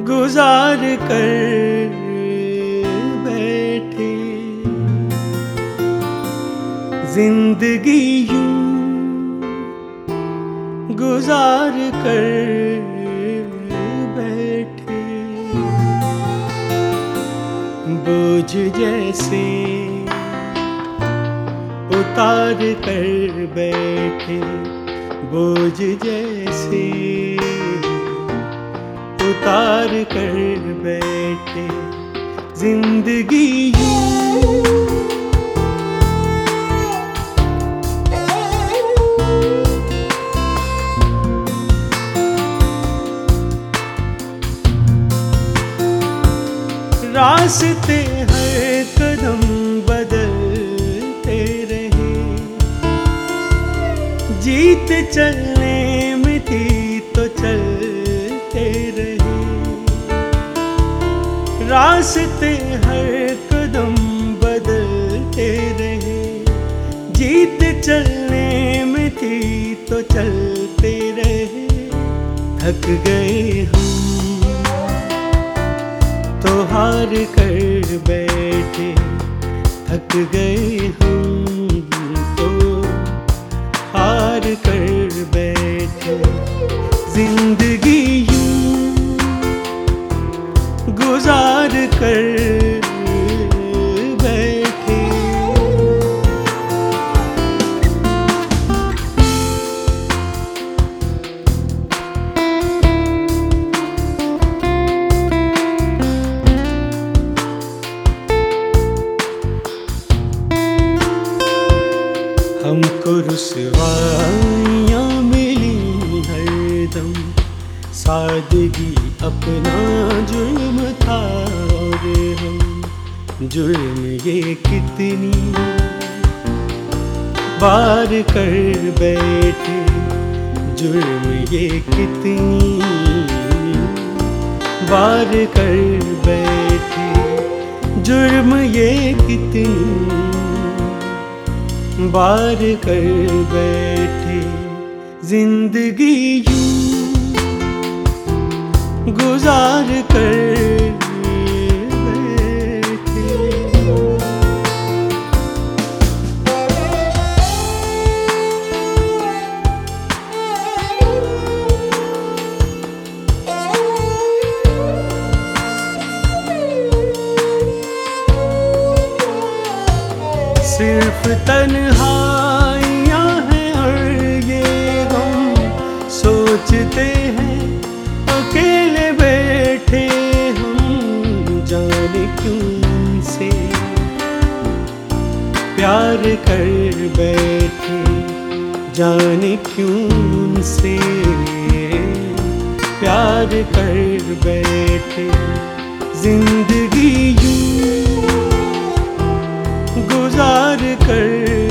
गुजार कर बैठे। जिंदगी यूं गुजार कर बैठे। बोझ जैसे उतार कर बैठे। बोझ जैसे उतार कर बैठे। जिंदगी रास्ते हर कदम बदलते रहे। जीत चलने में थी तो चलते रहे। रास्ते हर कदम बदलते रहे। जीत चलने में थी तो चलते रहे। थक गए हम तो हार कर बैठे। थक गए हम तो हार कर बैठे। जिंदगी यूं गुजार कर बैठे। हमको रुसवाइयाँ मिली हरदम। सादगी अपना जुर्म था और हम जुर्म ये कितनी बार कर बैठे। जुर्म ये कितनी बार कर बैठे। जुर्म ये कितनी बार कर बैठे। जिंदगी यूं गुजार कर बैठे। सिर्फ तन्हाइयाँ हैं और ये गम सोचते हैं अकेले बैठे हम। जाने क्यों से प्यार कर बैठे। जाने क्यों से प्यार कर बैठे। जिंदगी यूं गुजार कर